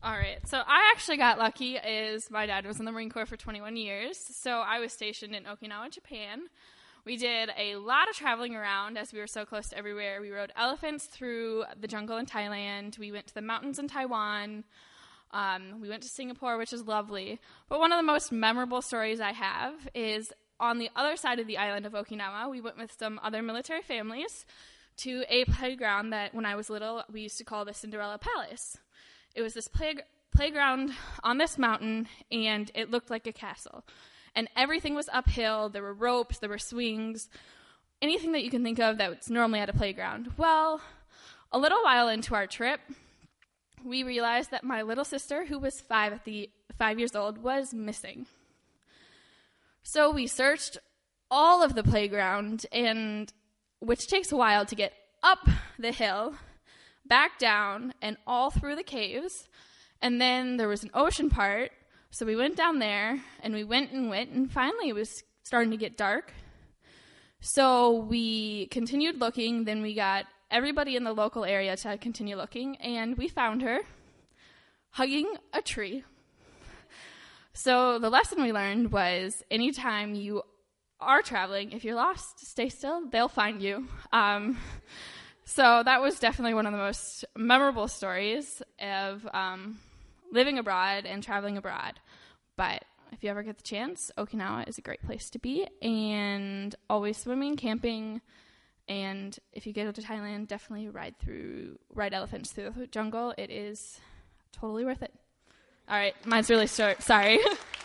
All right. So I actually got lucky is my dad was in the Marine Corps for 21 years. So I was stationed in Okinawa, Japan. We did a lot of traveling around as we were so close to everywhere. We rode elephants through the jungle in Thailand. We went to the mountains in Taiwan. We went to Singapore, which is lovely. But one of the most memorable stories I have is on the other side of the island of Okinawa. We went with some other military families to a playground that when I was little, we used to call the Cinderella Palace. It was this playground on this mountain, and it looked like a castle. And everything was uphill. There were ropes, there were swings, anything that you can think of that's normally at a playground. Well, a little while into our trip, we realized that my little sister, who was 5 years old, was missing. So we searched all of the playground, and which takes a while to get up the hill, back down, and all through the caves. And then there was an ocean part, so we went down there, and we went, and finally it was starting to get dark. So we continued looking, then we got everybody in the local area to continue looking, and we found her hugging a tree. So the lesson we learned was anytime you are traveling, if you're lost, stay still, they'll find you. So that was definitely one of the most memorable stories of living abroad and traveling abroad. But if you ever get the chance, Okinawa is a great place to be, and always swimming, camping, and if you go to Thailand, definitely ride elephants through the jungle. It is totally worth it. All right, mine's really short. Sorry.